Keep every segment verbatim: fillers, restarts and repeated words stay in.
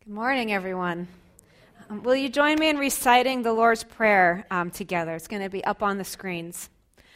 Good morning, everyone. Um, will you join me in reciting the Lord's Prayer um, together? It's going to be up on the screens.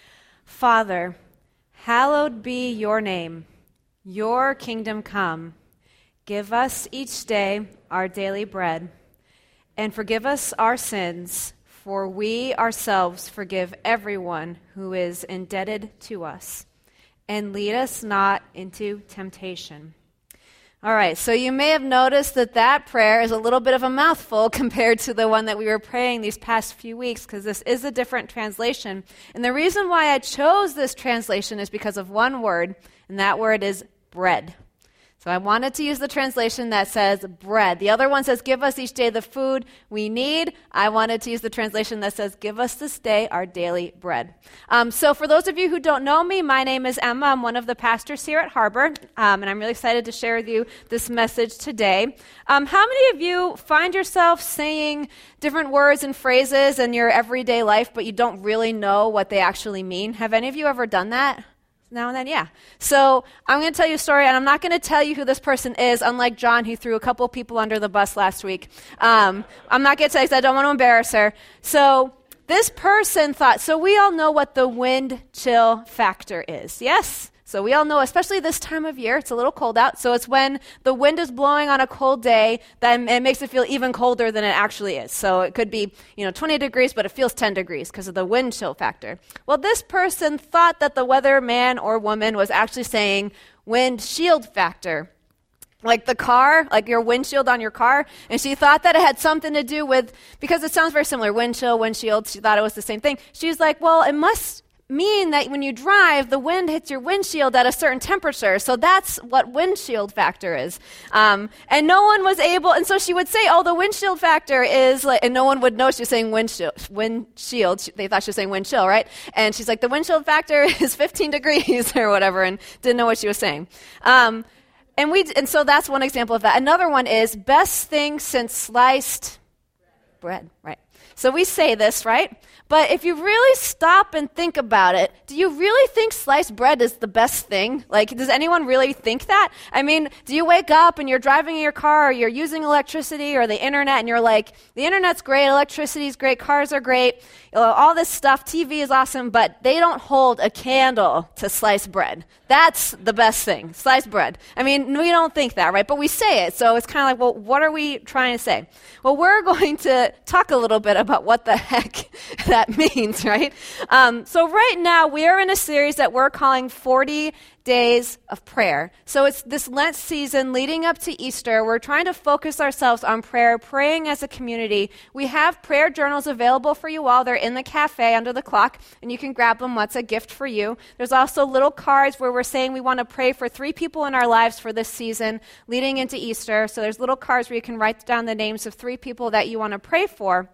Father, hallowed be your name. Your kingdom come. Give us each day our daily bread. And forgive us our sins, for we ourselves forgive everyone who is indebted to us. And lead us not into temptation. All right, so you may have noticed that that prayer is a little bit of a mouthful compared to the one that we were praying these past few weeks, because this is a different translation. And the reason why I chose this translation is because of one word, and that word is bread. So I wanted to use the translation that says bread. The other one says, give us each day the food we need. I wanted to use the translation that says, give us this day our daily bread. Um, so for those of you who don't know me, my name is Emma. I'm one of the pastors here at Harbor, um, and I'm really excited to share with you this message today. Um, how many of you find yourself saying different words and phrases in your everyday life, but you don't really know what they actually mean? Have any of you ever done that? Now and then, yeah. So I'm going to tell you a story, and I'm not going to tell you who this person is, unlike John, who threw a couple people under the bus last week. Um, I'm not going to tell you because I don't want to embarrass her. So this person thought, so we all know what the wind chill factor is, yes? So we all know, especially this time of year, it's a little cold out. So it's when the wind is blowing on a cold day that it makes it feel even colder than it actually is. So it could be, you know, twenty degrees, but it feels ten degrees because of the wind chill factor. Well, this person thought that the weatherman or woman was actually saying wind shield factor. Like the car, like your windshield on your car. And she thought that it had something to do with, because it sounds very similar, wind chill, windshield. She thought it was the same thing. She was like, well, it must mean that when you drive, the wind hits your windshield at a certain temperature. So that's what windshield factor is. Um, and no one was able, and so she would say, oh, the windshield factor is, like, and no one would know she was saying windshield. windshield. They thought she was saying wind chill, right? And she's like, the windshield factor is fifteen degrees or whatever, and didn't know what she was saying. Um, and we, and so that's one example of that. Another one is best thing since sliced bread, right? So we say this, right? But if you really stop and think about it, do you really think sliced bread is the best thing? Like, does anyone really think that? I mean, do you wake up and you're driving in your car or you're using electricity or the internet and you're like, the internet's great, electricity's great, cars are great, you know, all this stuff, T V is awesome, but they don't hold a candle to sliced bread. That's the best thing, sliced bread. I mean, we don't think that, right? But we say it, so it's kind of like, well, what are we trying to say? Well, we're going to talk a little bit about what the heck that means, right? Um, so right now, we are in a series that we're calling forty Days of Prayer. So it's this Lent season leading up to Easter. We're trying to focus ourselves on prayer, praying as a community. We have prayer journals available for you all. They're in the cafe under the clock, and you can grab them. That's a gift for you. There's also little cards where we're saying we want to pray for three people in our lives for this season leading into Easter. So there's little cards where you can write down the names of three people that you want to pray for.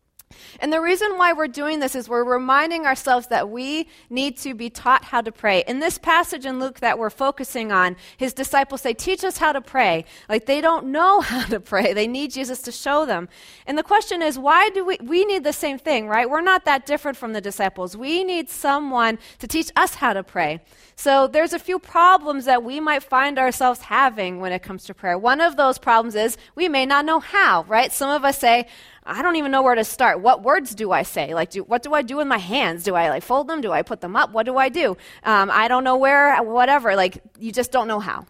And the reason why we're doing this is we're reminding ourselves that we need to be taught how to pray. In this passage in Luke that we're focusing on, his disciples say, teach us how to pray. Like, they don't know how to pray. They need Jesus to show them. And the question is, why do we, we need the same thing, right? We're not that different from the disciples. We need someone to teach us how to pray. So there's a few problems that we might find ourselves having when it comes to prayer. One of those problems is we may not know how, right? Some of us say, I don't even know where to start. What words do I say? Like, do, what do I do with my hands? Do I like fold them? Do I put them up? What do I do? Um, I don't know where, whatever. Like, you just don't know how.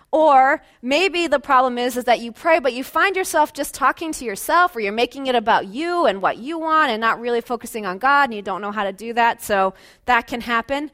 Or maybe the problem is, is that you pray, but you find yourself just talking to yourself, or you're making it about you and what you want and not really focusing on God, and you don't know how to do that. So that can happen.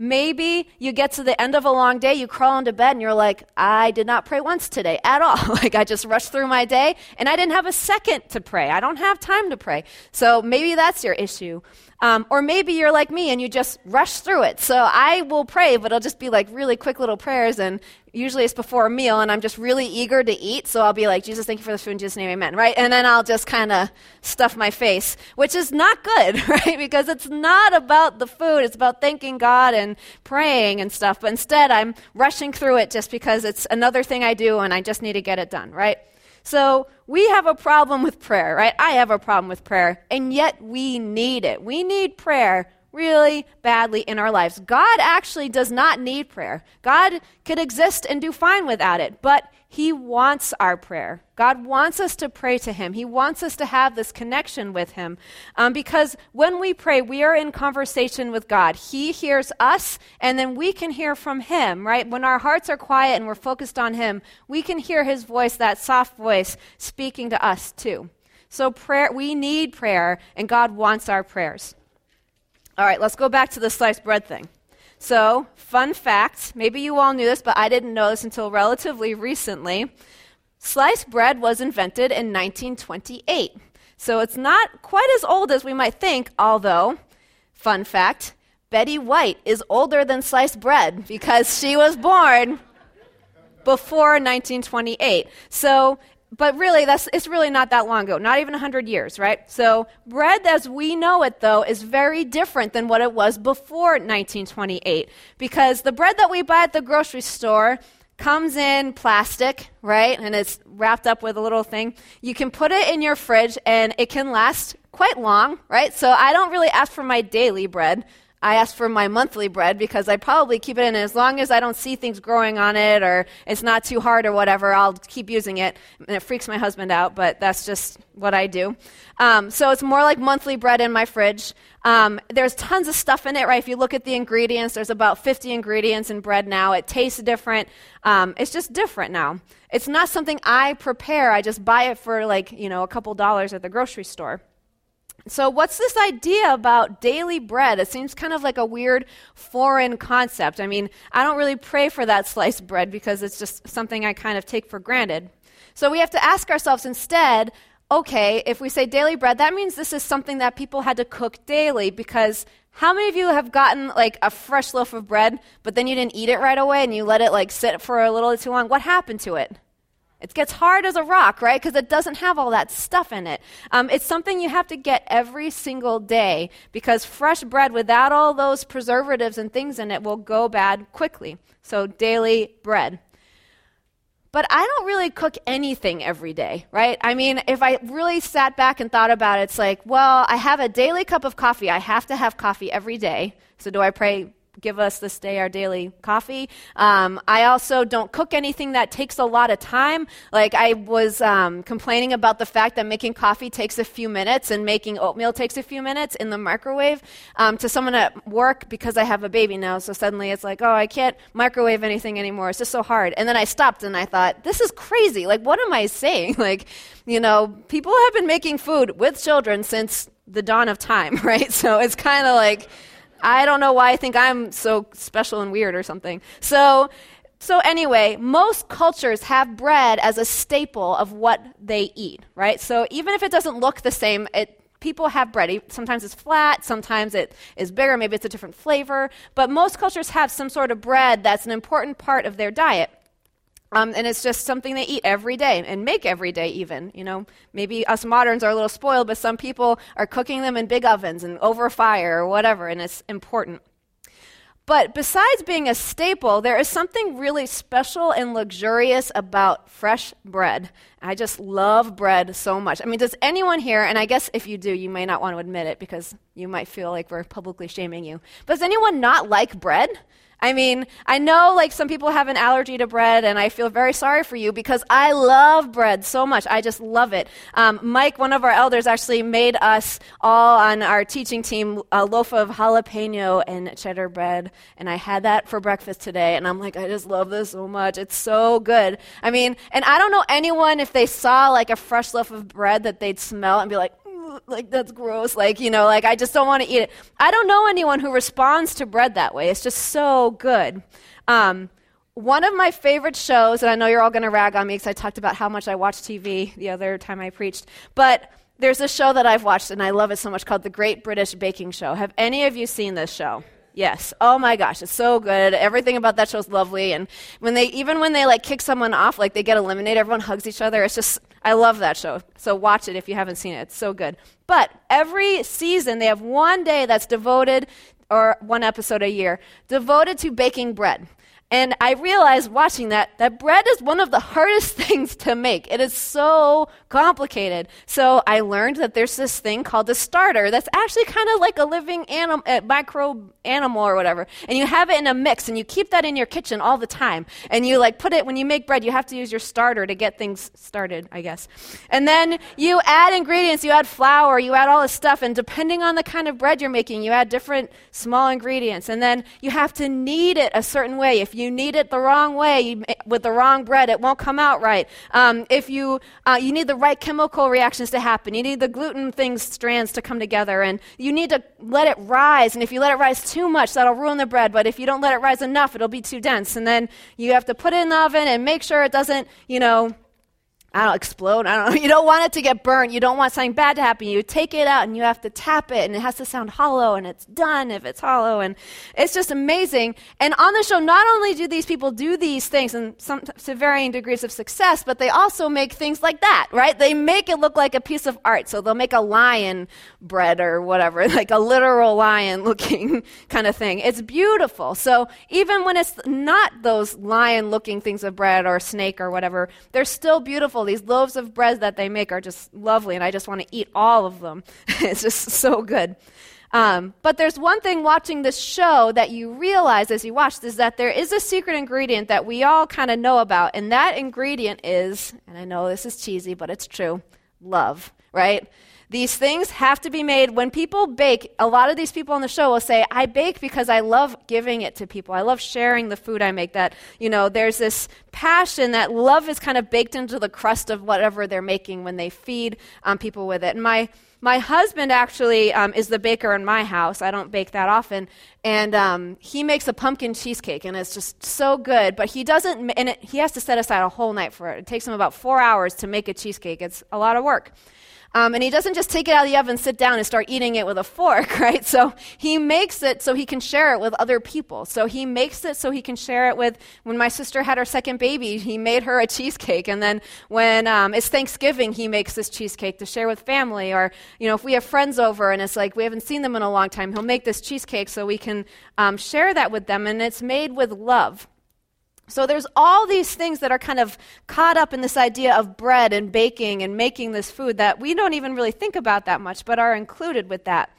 Maybe you get to the end of a long day, you crawl into bed, and you're like, I did not pray once today at all. Like, I just rushed through my day, and I didn't have a second to pray. I don't have time to pray. So maybe that's your issue. Um, or maybe you're like me, and you just rush through it. So I will pray, but it'll just be like really quick little prayers, and usually it's before a meal, and I'm just really eager to eat. So I'll be like, Jesus, thank you for this food, in Jesus' name, amen, right? And then I'll just kind of stuff my face, which is not good, right? Because it's not about the food. It's about thanking God and praying and stuff. But instead, I'm rushing through it just because it's another thing I do, and I just need to get it done, right? So we have a problem with prayer, right? I have a problem with prayer, and yet we need it. We need prayer really badly in our lives. God actually does not need prayer. God could exist and do fine without it, but he wants our prayer. God wants us to pray to him. He wants us to have this connection with him. Um, because when we pray, we are in conversation with God. He hears us, and then we can hear from him, right? When our hearts are quiet and we're focused on him, we can hear his voice, that soft voice, speaking to us too. So prayer, we need prayer, and God wants our prayers. All right, let's go back to the sliced bread thing. So, fun fact, maybe you all knew this, but I didn't know this until relatively recently. Sliced bread was invented in nineteen twenty-eight. So it's not quite as old as we might think, although, fun fact, Betty White is older than sliced bread because she was born before nineteen twenty-eight. So, but really, that's it's really not that long ago, not even one hundred years, right? So bread as we know it, though, is very different than what it was before nineteen twenty-eight, because the bread that we buy at the grocery store comes in plastic, right? And it's wrapped up with a little thing. You can put it in your fridge, and it can last quite long, right? So I don't really ask for my daily bread. I ask for my monthly bread because I probably keep it in. As long as I don't see things growing on it or it's not too hard or whatever, I'll keep using it. And it freaks my husband out, but that's just what I do. Um, so it's more like monthly bread in my fridge. Um, there's tons of stuff in it, right? If you look at the ingredients, there's about fifty ingredients in bread now. It tastes different. Um, it's just different now. It's not something I prepare. I just buy it for like, you know, a couple dollars at the grocery store. So what's this idea about daily bread? It seems kind of like a weird foreign concept. I mean, I don't really pray for that sliced bread because it's just something I kind of take for granted. So we have to ask ourselves instead, okay, if we say daily bread, that means this is something that people had to cook daily, because how many of you have gotten like a fresh loaf of bread, but then you didn't eat it right away and you let it like sit for a little too long? What happened to it? It gets hard as a rock, right? Because it doesn't have all that stuff in it. Um, it's something you have to get every single day, because fresh bread without all those preservatives and things in it will go bad quickly. So daily bread. But I don't really cook anything every day, right? I mean, if I really sat back and thought about it, it's like, well, I have a daily cup of coffee. I have to have coffee every day. So do I pray, give us this day our daily coffee? Um, I also don't cook anything that takes a lot of time. Like I was um, complaining about the fact that making coffee takes a few minutes and making oatmeal takes a few minutes in the microwave um, to someone at work, because I have a baby now. So suddenly it's like, oh, I can't microwave anything anymore. It's just so hard. And then I stopped and I thought, this is crazy. Like, what am I saying? Like, you know, people have been making food with children since the dawn of time, right? So it's kind of like, I don't know why I think I'm so special and weird or something. So, so anyway, most cultures have bread as a staple of what they eat, right? So even if it doesn't look the same, it, people have bread. Sometimes it's flat, sometimes it is bigger, maybe it's a different flavor. But most cultures have some sort of bread that's an important part of their diet. Um, and it's just something they eat every day and make every day even. You know, maybe us moderns are a little spoiled, but some people are cooking them in big ovens and over fire or whatever, and it's important. But besides being a staple, there is something really special and luxurious about fresh bread. I just love bread so much. I mean, does anyone here, and I guess if you do, you may not want to admit it because you might feel like we're publicly shaming you, but does anyone not like bread? I mean, I know like some people have an allergy to bread, and I feel very sorry for you because I love bread so much. I just love it. Um, Mike, one of our elders, actually made us all on our teaching team a loaf of jalapeno and cheddar bread, and I had that for breakfast today, and I'm like, I just love this so much. It's so good. I mean, and I don't know anyone, if they saw like a fresh loaf of bread, that they'd smell and be like, like, that's gross. Like, you know, like, I just don't want to eat it. I don't know anyone who responds to bread that way. It's just so good. Um, one of my favorite shows, and I know you're all going to rag on me because I talked about how much I watch T V the other time I preached, but there's a show that I've watched, and I love it so much, called The Great British Baking Show. Have any of you seen this show? Yes. Oh my gosh, it's so good. Everything about that show is lovely. And when they, even when they like kick someone off, like they get eliminated, everyone hugs each other. It's just, I love that show. So watch it if you haven't seen it. It's so good. But every season they have one day that's devoted, or one episode a year, devoted to baking bread. And I realized watching that, that bread is one of the hardest things to make. It is so complicated. So I learned that there's this thing called a starter that's actually kind of like a living anim- uh, microbe animal or whatever. And you have it in a mix, and you keep that in your kitchen all the time. And you like put it, when you make bread, you have to use your starter to get things started, I guess. And then you add ingredients, you add flour, you add all this stuff, and depending on the kind of bread you're making, you add different small ingredients. And then you have to knead it a certain way. If you knead it the wrong way, you, with the wrong bread, it won't come out right. Um, if you uh, you need the right chemical reactions to happen, you need the gluten things strands to come together, and you need to let it rise. And if you let it rise too much, that'll ruin the bread. But if you don't let it rise enough, it'll be too dense. And then you have to put it in the oven and make sure it doesn't, you know, I don't know, explode. I don't know. You don't want it to get burnt. You don't want something bad to happen. You take it out and you have to tap it, and it has to sound hollow, and it's done if it's hollow. And it's just amazing. And on the show, not only do these people do these things, and some to varying degrees of success, but they also make things like that, right? They make it look like a piece of art. So they'll make a lion bread or whatever, like a literal lion looking kind of thing. It's beautiful. So even when it's not those lion looking things of bread or snake or whatever, they're still beautiful. These loaves of bread that they make are just lovely, and I just want to eat all of them. It's just so good. Um, but there's one thing watching this show that you realize as you watch is that there is a secret ingredient that we all kind of know about, and that ingredient is, and I know this is cheesy, but it's true, love, right? These things have to be made. When people bake, a lot of these people on the show will say, I bake because I love giving it to people. I love sharing the food I make. That, you know, there's this passion, that love is kind of baked into the crust of whatever they're making when they feed um, people with it. And my my husband actually um, is the baker in my house. I don't bake that often. And um, he makes a pumpkin cheesecake, and it's just so good. But he doesn't, and it, he has to set aside a whole night for it. It takes him about four hours to make a cheesecake. It's a lot of work. Um, and he doesn't just take it out of the oven, sit down, and start eating it with a fork, right? So he makes it so he can share it with other people. So he makes it so he can share it with, when my sister had her second baby, he made her a cheesecake. And then when um, it's Thanksgiving, he makes this cheesecake to share with family. Or, you know, if we have friends over and it's like we haven't seen them in a long time, he'll make this cheesecake so we can um, share that with them. And it's made with love. So there's all these things that are kind of caught up in this idea of bread and baking and making this food that we don't even really think about that much, but are included with that.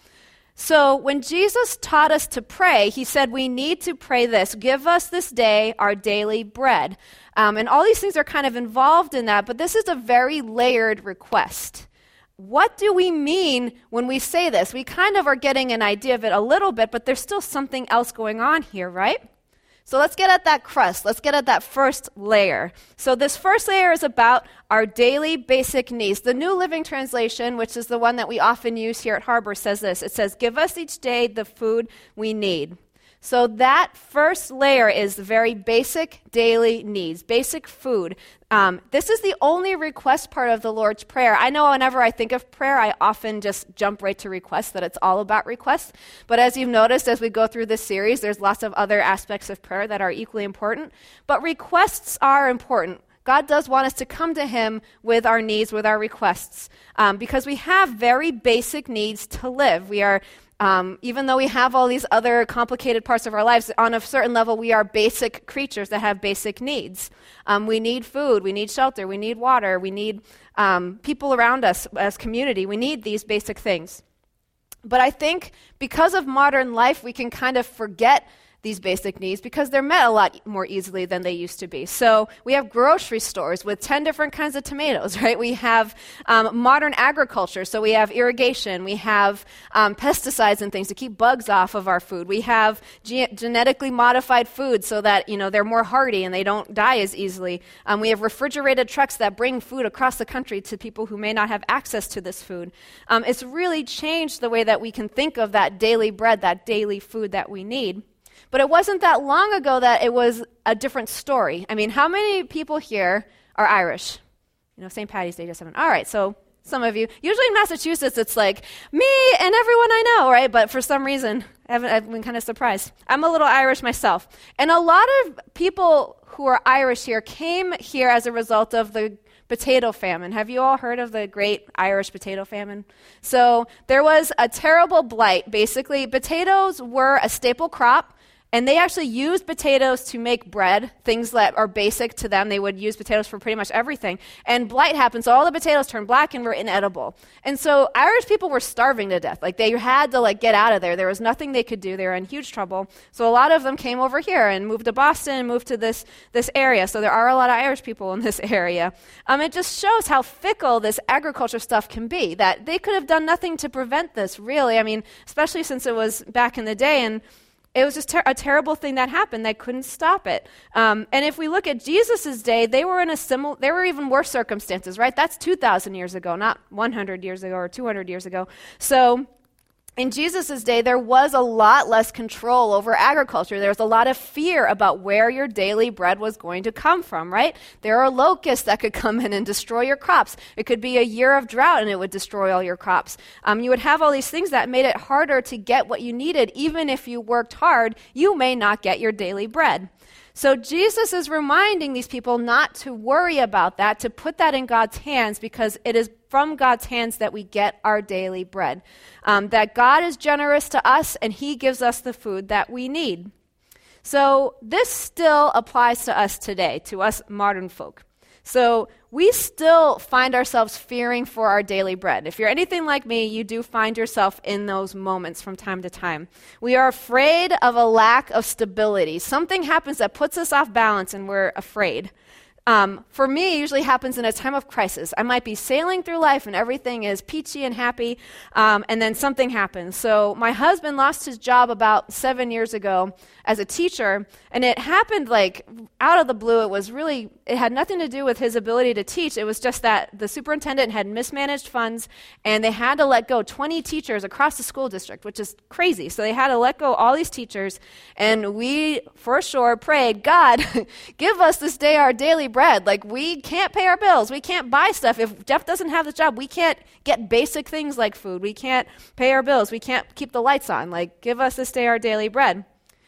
So when Jesus taught us to pray, he said we need to pray this: give us this day our daily bread. Um, and all these things are kind of involved in that, but this is a very layered request. What do we mean when we say this? We kind of are getting an idea of it a little bit, but there's still something else going on here, right? So let's get at that crust. Let's get at that first layer. So this first layer is about our daily basic needs. The New Living Translation, which is the one that we often use here at Harbor, says this. It says, give us each day the food we need. So that first layer is the very basic daily needs, basic food. Um, this is the only request part of the Lord's Prayer. I know whenever I think of prayer, I often just jump right to requests, that it's all about requests. But as you've noticed, as we go through this series, there's lots of other aspects of prayer that are equally important. But requests are important. God does want us to come to him with our needs, with our requests, um, because we have very basic needs to live. We are Um, even though we have all these other complicated parts of our lives, on a certain level, we are basic creatures that have basic needs. Um, we need food, we need shelter, we need water, we need um, people around us as community. We need these basic things. But I think because of modern life, we can kind of forget these basic needs because they're met a lot more easily than they used to be. So we have grocery stores with ten different kinds of tomatoes, right? We have um, modern agriculture, so we have irrigation. We have um, pesticides and things to keep bugs off of our food. We have ge- genetically modified food so that, you know, they're more hardy and they don't die as easily. Um, we have refrigerated trucks that bring food across the country to people who may not have access to this food. Um, it's really changed the way that we can think of that daily bread, that daily food that we need. But it wasn't that long ago that it was a different story. I mean, how many people here are Irish? You know, Saint Patty's Day just happened. All right, so some of you. Usually in Massachusetts, it's like, me and everyone I know, right? But for some reason, I haven't, I've been kind of surprised. I'm a little Irish myself. And a lot of people who are Irish here came here as a result of the potato famine. Have you all heard of the Great Irish Potato Famine? So there was a terrible blight. Basically, potatoes were a staple crop. And they actually used potatoes to make bread, things that are basic to them. They would use potatoes for pretty much everything. And blight happened, so all the potatoes turned black and were inedible. And so Irish people were starving to death. Like, they had to, like, get out of there. There was nothing they could do. They were in huge trouble. So a lot of them came over here and moved to Boston and moved to this, this area. So there are a lot of Irish people in this area. Um, it just shows how fickle this agriculture stuff can be, that they could have done nothing to prevent this, really. I mean, especially since it was back in the day, and it was just ter- a terrible thing that happened. They couldn't stop it. Um, and if we look at Jesus' day, they were in a similar, they were even worse circumstances, right? That's two thousand years ago, not one hundred years ago or two hundred years ago. So in Jesus' day, there was a lot less control over agriculture. There was a lot of fear about where your daily bread was going to come from, right? There are locusts that could come in and destroy your crops. It could be a year of drought and it would destroy all your crops. Um, you would have all these things that made it harder to get what you needed. Even if you worked hard, you may not get your daily bread. So Jesus is reminding these people not to worry about that, to put that in God's hands, because it is from God's hands that we get our daily bread. Um, that God is generous to us and he gives us the food that we need. So this still applies to us today, to us modern folk. So we still find ourselves fearing for our daily bread. If you're anything like me, you do find yourself in those moments from time to time. We are afraid of a lack of stability. Something happens that puts us off balance and we're afraid. Um, for me, it usually happens in a time of crisis. I might be sailing through life and everything is peachy and happy, um, and then something happens. So my husband lost his job about seven years ago as a teacher, and it happened like out of the blue. It was really, it had nothing to do with his ability to teach. It was just that the superintendent had mismanaged funds, and they had to let go twenty teachers across the school district, which is crazy. So they had to let go all these teachers, and we, for sure, prayed, God, give us this day our daily bread. Like, we can't pay our bills. We can't buy stuff. If Jeff doesn't have the job, we can't get basic things like food. We can't pay our bills. We can't keep the lights on. Like, give us this day our daily bread.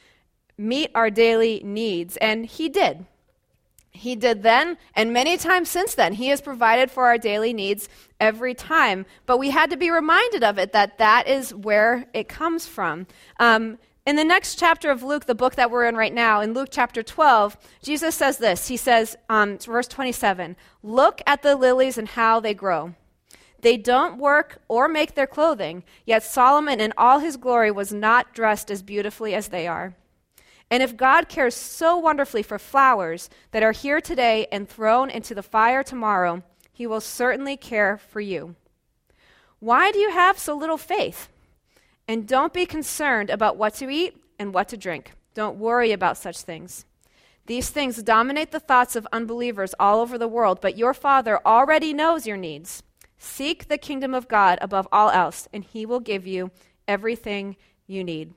Meet our daily needs. And he did. He did then, and many times since then. He has provided for our daily needs every time. But we had to be reminded of it, that that is where it comes from. Um, in the next chapter of Luke, the book that we're in right now, in Luke chapter twelve, Jesus says this. He says, um, verse twenty-seven, "Look at the lilies and how they grow. They don't work or make their clothing, yet Solomon in all his glory was not dressed as beautifully as they are. And if God cares so wonderfully for flowers that are here today and thrown into the fire tomorrow, he will certainly care for you. Why do you have so little faith? And don't be concerned about what to eat and what to drink. Don't worry about such things. These things dominate the thoughts of unbelievers all over the world, but your Father already knows your needs. Seek the kingdom of God above all else, and he will give you everything you need."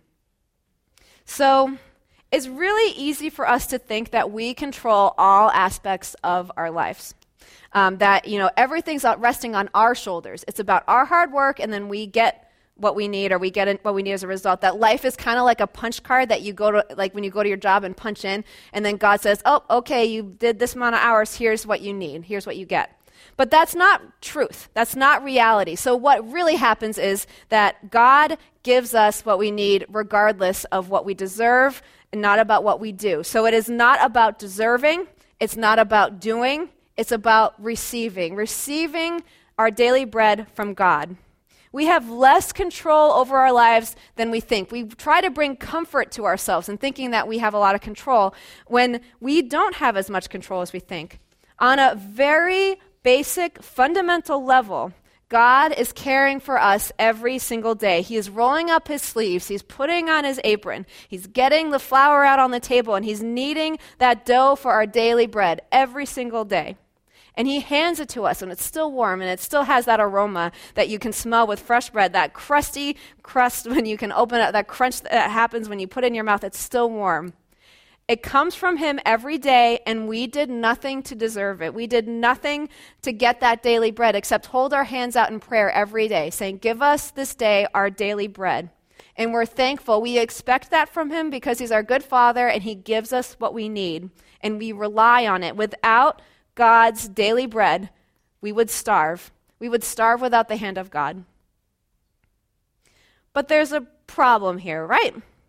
So it's really easy for us to think that we control all aspects of our lives. Um, that, you know, everything's resting on our shoulders. It's about our hard work, and then we get what we need, or we get what we need as a result. That life is kind of like a punch card that you go to, like when you go to your job and punch in, and then God says, oh, okay, you did this amount of hours, here's what you need, here's what you get. But that's not truth. That's not reality. So what really happens is that God gives us what we need regardless of what we deserve, and not about what we do. So it is not about deserving. It's not about doing. It's about receiving. Receiving our daily bread from God. We have less control over our lives than we think. We try to bring comfort to ourselves in thinking that we have a lot of control when we don't have as much control as we think. On a very basic, fundamental level, God is caring for us every single day. He is rolling up his sleeves. He's putting on his apron. He's getting the flour out on the table, and he's kneading that dough for our daily bread every single day. And he hands it to us, and it's still warm, and it still has that aroma that you can smell with fresh bread, that crusty crust when you can open it, that crunch that happens when you put it in your mouth. It's still warm. It comes from him every day, and we did nothing to deserve it. We did nothing to get that daily bread except hold our hands out in prayer every day, saying, give us this day our daily bread. And we're thankful. We expect that from him because he's our good Father, and he gives us what we need, and we rely on it. Without God's daily bread, we would starve. We would starve without the hand of God. But there's a problem here, right?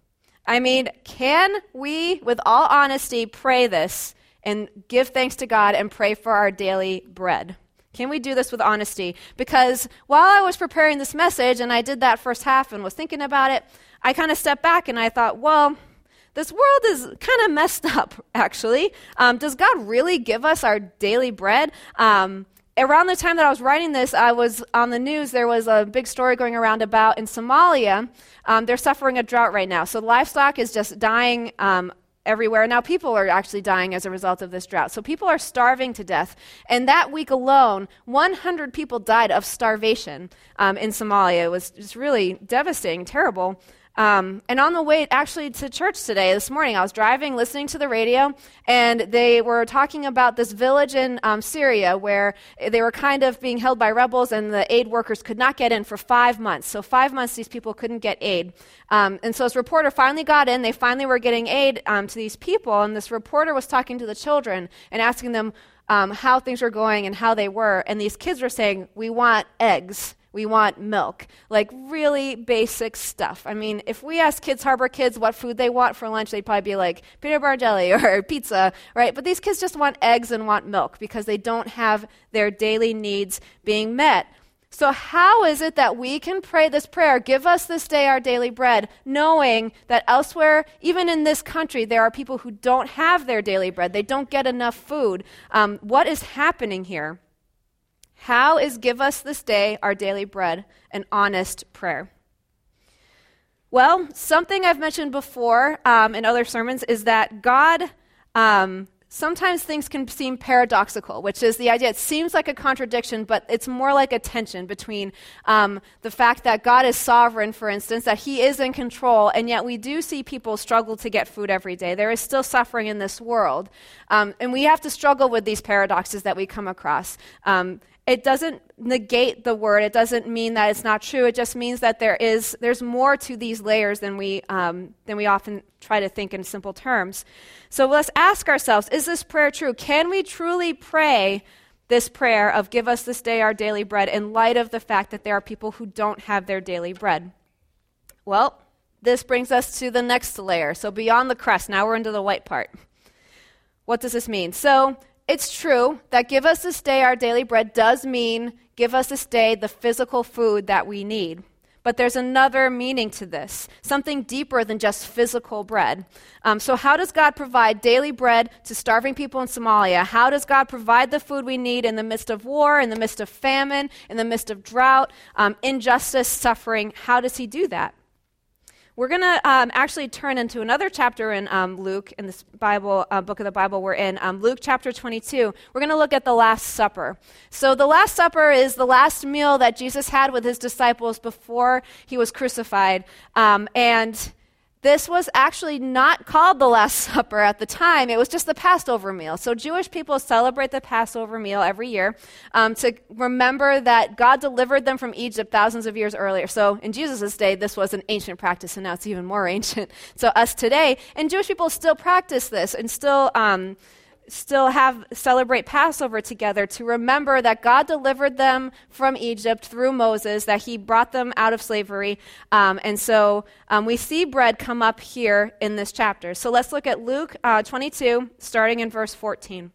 I mean, can we, with all honesty, pray this and give thanks to God and pray for our daily bread? Can we do this with honesty? Because while I was preparing this message, and I did that first half and was thinking about it, I kind of stepped back and I thought, well, this world is kind of messed up, actually. Um, does God really give us our daily bread? Um, around the time that I was writing this, I was on the news. There was a big story going around about in Somalia. Um, they're suffering a drought right now. So livestock is just dying um, everywhere. Now people are actually dying as a result of this drought. So people are starving to death. And that week alone, one hundred people died of starvation um, in Somalia. It was just really devastating, terrible. Um, and on the way actually to church today, this morning, I was driving, listening to the radio, and they were talking about this village in um, Syria where they were kind of being held by rebels and the aid workers could not get in for five months. So five months these people couldn't get aid. Um, and so this reporter finally got in. They finally were getting aid um, to these people, and this reporter was talking to the children and asking them um, how things were going and how they were. And these kids were saying, "We want eggs. We want milk," like really basic stuff. I mean, if we ask Kids Harbor kids what food they want for lunch, they'd probably be like peanut butter jelly or pizza, right? But these kids just want eggs and want milk because they don't have their daily needs being met. So how is it that we can pray this prayer, "Give us this day our daily bread," knowing that elsewhere, even in this country, there are people who don't have their daily bread. They don't get enough food. Um, what is happening here? How is "Give us this day our daily bread" an honest prayer? Well, something I've mentioned before um, in other sermons is that God, um, sometimes things can seem paradoxical, which is the idea it seems like a contradiction, but it's more like a tension between um, the fact that God is sovereign, for instance, that he is in control, and yet we do see people struggle to get food every day. There is still suffering in this world, um, and we have to struggle with these paradoxes that we come across. Um, It doesn't negate the word. It doesn't mean that it's not true. It just means that there is there's more to these layers than we um, than we often try to think in simple terms. So let's ask ourselves: is this prayer true? Can we truly pray this prayer of "Give us this day our daily bread" in light of the fact that there are people who don't have their daily bread? Well, this brings us to the next layer. So beyond the crust, now we're into the white part. What does this mean? So it's true that "Give us this day our daily bread" does mean give us this day the physical food that we need. But there's another meaning to this, something deeper than just physical bread. Um, so how does God provide daily bread to starving people in Somalia? How does God provide the food we need in the midst of war, in the midst of famine, in the midst of drought, um, injustice, suffering? How does he do that? We're going to um, actually turn into another chapter in um, Luke, in this Bible uh, book of the Bible we're in, um, Luke chapter twenty-two. We're going to look at the Last Supper. So the Last Supper is the last meal that Jesus had with his disciples before he was crucified. Um, and this was actually not called the Last Supper at the time. It was just the Passover meal. So Jewish people celebrate the Passover meal every year um, to remember that God delivered them from Egypt thousands of years earlier. So in Jesus' day, this was an ancient practice, and now it's even more ancient. So us today, and Jewish people still practice this and still um, still have celebrate Passover together to remember that God delivered them from Egypt through Moses, that he brought them out of slavery. Um, and so um, we see bread come up here in this chapter. So let's look at Luke uh, twenty-two, starting in verse fourteen.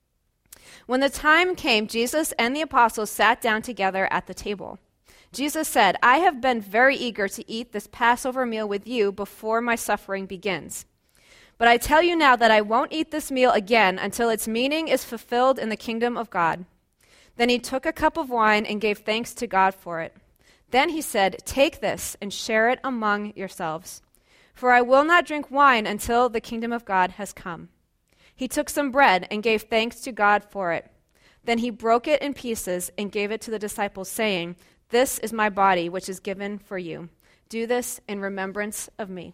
When the time came, Jesus and the apostles sat down together at the table. Jesus said, "I have been very eager to eat this Passover meal with you before my suffering begins. But I tell you now that I won't eat this meal again until its meaning is fulfilled in the kingdom of God." Then he took a cup of wine and gave thanks to God for it. Then he said, "Take this and share it among yourselves. For I will not drink wine until the kingdom of God has come." He took some bread and gave thanks to God for it. Then he broke it in pieces and gave it to the disciples, saying, "This is my body, which is given for you. Do this in remembrance of me."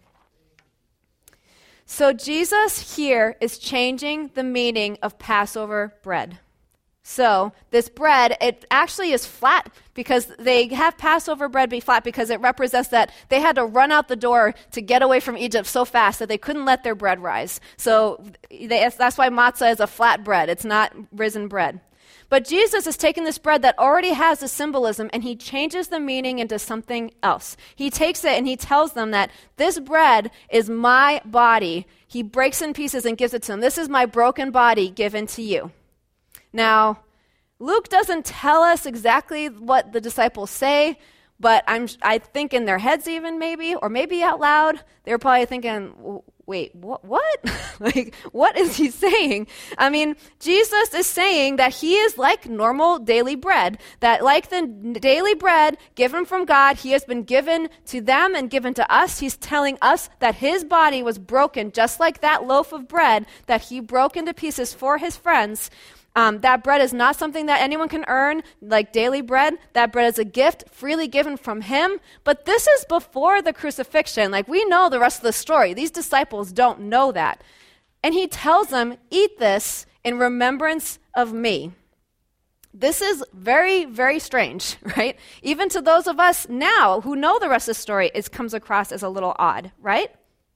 So Jesus here is changing the meaning of Passover bread. So this bread, it actually is flat because they have Passover bread be flat because it represents that they had to run out the door to get away from Egypt so fast that they couldn't let their bread rise. So they, that's why matzah is a flat bread. It's not risen bread. But Jesus is taking this bread that already has a symbolism and he changes the meaning into something else. He takes it and he tells them that this bread is my body. He breaks in pieces and gives it to them. This is my broken body given to you. Now, Luke doesn't tell us exactly what the disciples say, but I'm, I think in their heads even maybe, or maybe out loud, they were probably thinking, wait, what? what? Like, what is he saying? I mean, Jesus is saying that he is like normal daily bread, that like the daily bread given from God, he has been given to them and given to us. He's telling us that his body was broken just like that loaf of bread that he broke into pieces for his friends. Um, that bread is not something that anyone can earn, like daily bread. That bread is a gift freely given from him. But this is before the crucifixion. Like, we know the rest of the story. These disciples don't know that. And he tells them, eat this in remembrance of me. This is very, very strange, right? Even to those of us now who know the rest of the story, it comes across as a little odd, right?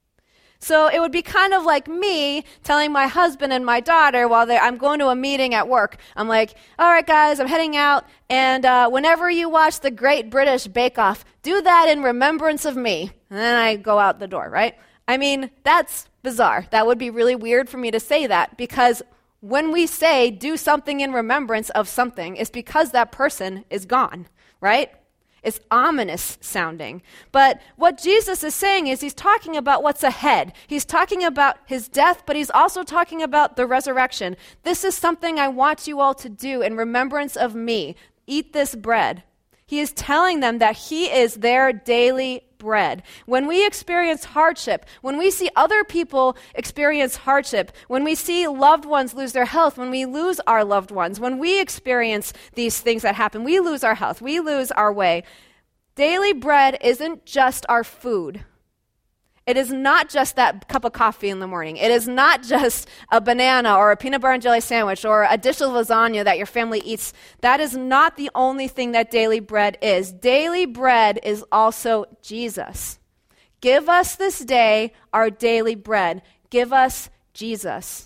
So it would be kind of like me telling my husband and my daughter while I'm going to a meeting at work. I'm like, all right, guys, I'm heading out, and uh, whenever you watch the Great British Bake Off, do that in remembrance of me. And then I go out the door, right? I mean, that's bizarre. That would be really weird for me to say that, because when we say do something in remembrance of something, it's because that person is gone, right? It's ominous sounding. But what Jesus is saying is he's talking about what's ahead. He's talking about his death, but he's also talking about the resurrection. This is something I want you all to do in remembrance of me. Eat this bread. He is telling them that he is their daily bread. When we experience hardship, when we see other people experience hardship, when we see loved ones lose their health, when we lose our loved ones, when we experience these things that happen, we lose our health, we lose our way. Daily bread isn't just our food. It is not just that cup of coffee in the morning. It is not just a banana or a peanut butter and jelly sandwich or a dish of lasagna that your family eats. That is not the only thing that daily bread is. Daily bread is also Jesus. Give us this day our daily bread. Give us Jesus.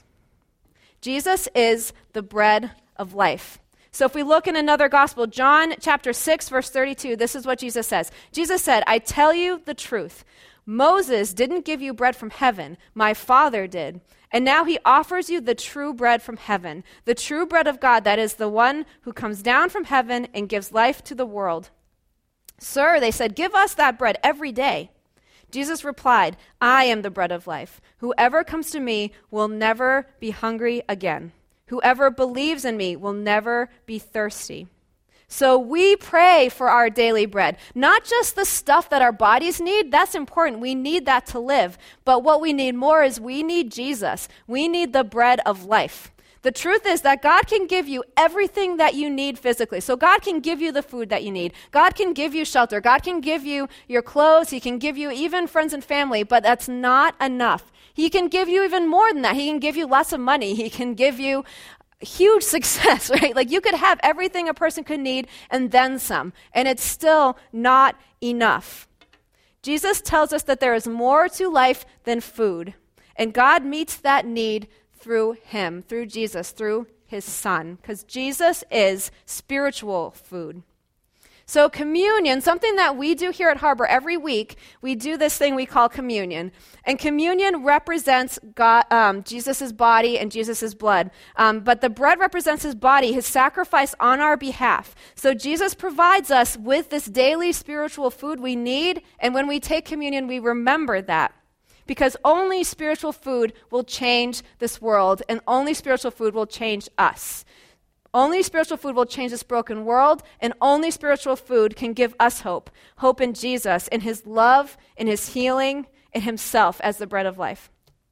Jesus is the bread of life. So if we look in another gospel, John chapter six, verse thirty-two, this is what Jesus says. Jesus said, I tell you the truth. Moses didn't give you bread from heaven. My Father did. And now he offers you the true bread from heaven, the true bread of God, that is the one who comes down from heaven and gives life to the world. Sir, they said, give us that bread every day. Jesus replied, I am the bread of life. Whoever comes to me will never be hungry again. Whoever believes in me will never be thirsty. So we pray for our daily bread, not just the stuff that our bodies need. That's important. We need that to live. But what we need more is we need Jesus. We need the bread of life. The truth is that God can give you everything that you need physically. So God can give you the food that you need. God can give you shelter. God can give you your clothes. He can give you even friends and family, but that's not enough. He can give you even more than that. He can give you lots of money. He can give you huge success, right? Like, you could have everything a person could need and then some, and it's still not enough. Jesus tells us that there is more to life than food, and God meets that need through him, through Jesus, through his son, because Jesus is spiritual food. So communion, something that we do here at Harbor every week, we do this thing we call communion. And communion represents God, um, Jesus' body and Jesus' blood. Um, but the bread represents his body, his sacrifice on our behalf. So Jesus provides us with this daily spiritual food we need. And when we take communion, we remember that. Because only spiritual food will change this world, and only spiritual food will change us. Only spiritual food will change this broken world, and only spiritual food can give us hope. Hope in Jesus, in his love, in his healing, in himself as the bread of life.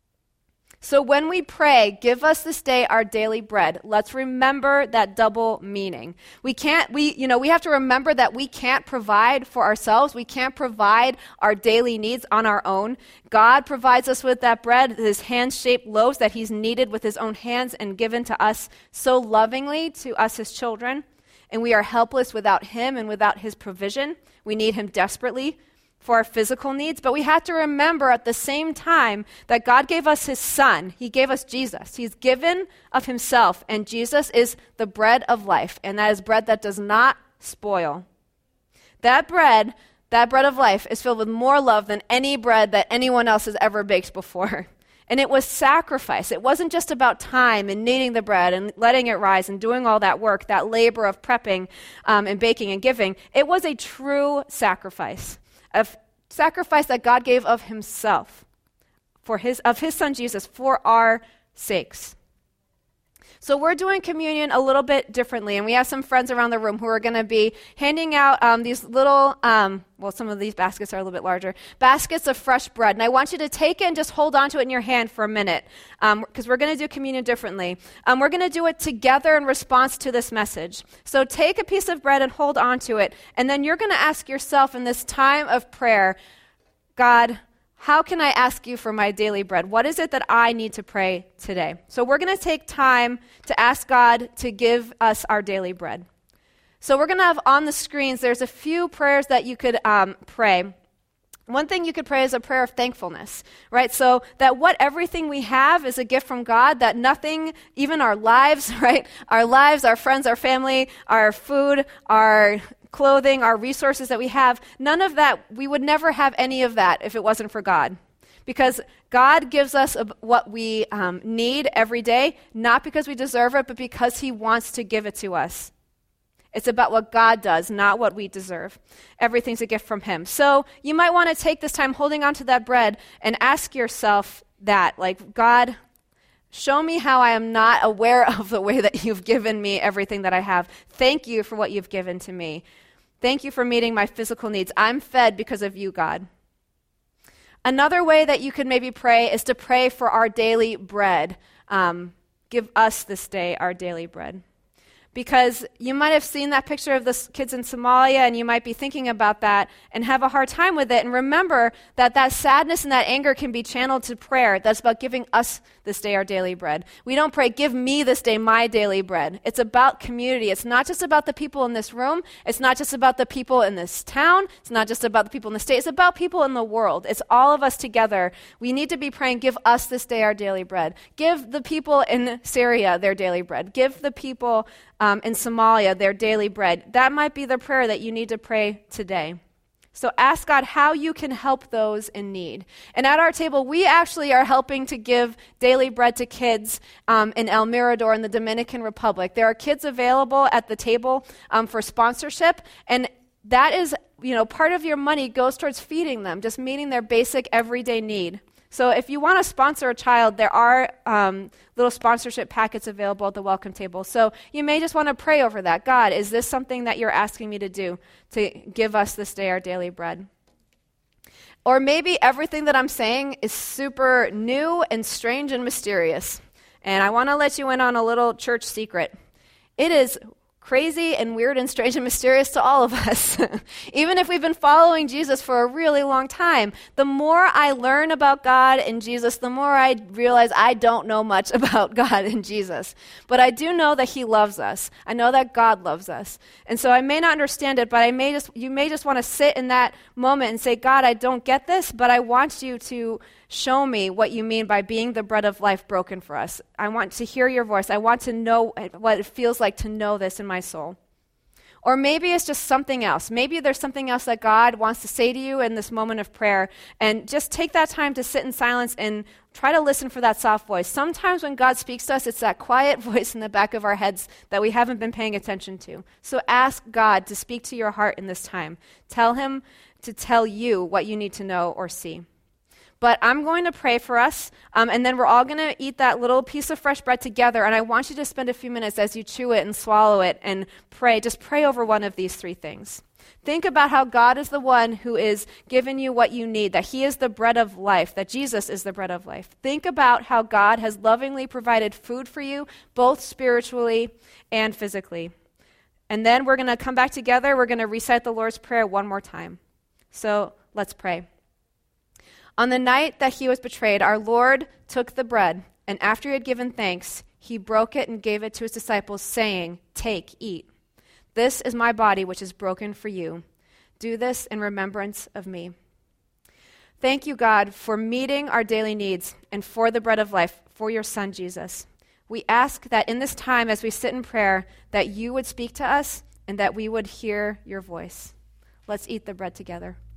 So when we pray, give us this day our daily bread, let's remember that double meaning. We can't, we, you know, we have to remember that we can't provide for ourselves. We can't provide our daily needs on our own. God provides us with that bread, his hand-shaped loaves that he's kneaded with his own hands and given to us so lovingly, to us his children. And we are helpless without him and without his provision. We need him desperately. for our physical needs, but we have to remember at the same time that God gave us his son. He gave us Jesus. He's given of himself, and Jesus is the bread of life, and that is bread that does not spoil. That bread, that bread of life is filled with more love than any bread that anyone else has ever baked before. And it was sacrifice. It wasn't just about time and kneading the bread and letting it rise and doing all that work, that labor of prepping um, and baking and giving. It was a true sacrifice. A sacrifice that God gave of himself, for his of his son Jesus, for our sakes. So we're doing communion a little bit differently, and we have some friends around the room who are going to be handing out um, these little, um, well, some of these baskets are a little bit larger, baskets of fresh bread. And I want you to take it and just hold on to it in your hand for a minute, because um, we're going to do communion differently. Um, we're going to do it together in response to this message. So take a piece of bread and hold on to it, and then you're going to ask yourself in this time of prayer, God, how can I ask you for my daily bread? What is it that I need to pray today? So we're going to take time to ask God to give us our daily bread. So we're going to have on the screens, there's a few prayers that you could um, pray. One thing you could pray is a prayer of thankfulness, right? So that what everything we have is a gift from God, that nothing, even our lives, right? Our lives, our friends, our family, our food, our clothing, our resources that we have, none of that, we would never have any of that if it wasn't for God. Because God gives us a, what we um, need every day, not because we deserve it, but because he wants to give it to us. It's about what God does, not what we deserve. Everything's a gift from him. So you might want to take this time holding on to that bread and ask yourself that, like, God, show me how I am not aware of the way that you've given me everything that I have. Thank you for what you've given to me. Thank you for meeting my physical needs. I'm fed because of you, God. Another way that you could maybe pray is to pray for our daily bread. Um, give us this day our daily bread. Because you might have seen that picture of the kids in Somalia, and you might be thinking about that and have a hard time with it. And remember that that sadness and that anger can be channeled to prayer. That's about giving us this day our daily bread. We don't pray, give me this day my daily bread. It's about community. It's not just about the people in this room. It's not just about the people in this town. It's not just about the people in the state. It's about people in the world. It's all of us together. We need to be praying, give us this day our daily bread. Give the people in Syria their daily bread. Give the people Um, in Somalia, their daily bread. That might be the prayer that you need to pray today. So ask God how you can help those in need. And at our table, we actually are helping to give daily bread to kids um, in El Mirador in the Dominican Republic. There are kids available at the table um, for sponsorship, and that is, you know, part of your money goes towards feeding them, just meeting their basic everyday need. So if you want to sponsor a child, there are um, little sponsorship packets available at the welcome table. So you may just want to pray over that. God, is this something that you're asking me to do, to give us this day our daily bread? Or maybe everything that I'm saying is super new and strange and mysterious. And I want to let you in on a little church secret. It is crazy and weird and strange and mysterious to all of us. Even if we've been following Jesus for a really long time, the more I learn about God and Jesus, the more I realize I don't know much about God and Jesus. But I do know that he loves us. I know that God loves us. And so I may not understand it, but I may just you may just want to sit in that moment and say, God, I don't get this, but I want you to show me what you mean by being the bread of life broken for us. I want to hear your voice. I want to know what it feels like to know this in my soul. Or maybe it's just something else. Maybe there's something else that God wants to say to you in this moment of prayer. And just take that time to sit in silence and try to listen for that soft voice. Sometimes when God speaks to us, it's that quiet voice in the back of our heads that we haven't been paying attention to. So ask God to speak to your heart in this time. Tell him to tell you what you need to know or see. But I'm going to pray for us, um, and then we're all going to eat that little piece of fresh bread together, and I want you to spend a few minutes as you chew it and swallow it and pray. Just pray over one of these three things. Think about how God is the one who is giving you what you need, that he is the bread of life, that Jesus is the bread of life. Think about how God has lovingly provided food for you, both spiritually and physically. And then we're going to come back together. We're going to recite the Lord's Prayer one more time. So let's pray. On the night that he was betrayed, our Lord took the bread, and after he had given thanks, he broke it and gave it to his disciples, saying, "Take, eat. This is my body, which is broken for you. Do this in remembrance of me." Thank you, God, for meeting our daily needs and for the bread of life, for your Son, Jesus. We ask that in this time as we sit in prayer, that you would speak to us and that we would hear your voice. Let's eat the bread together.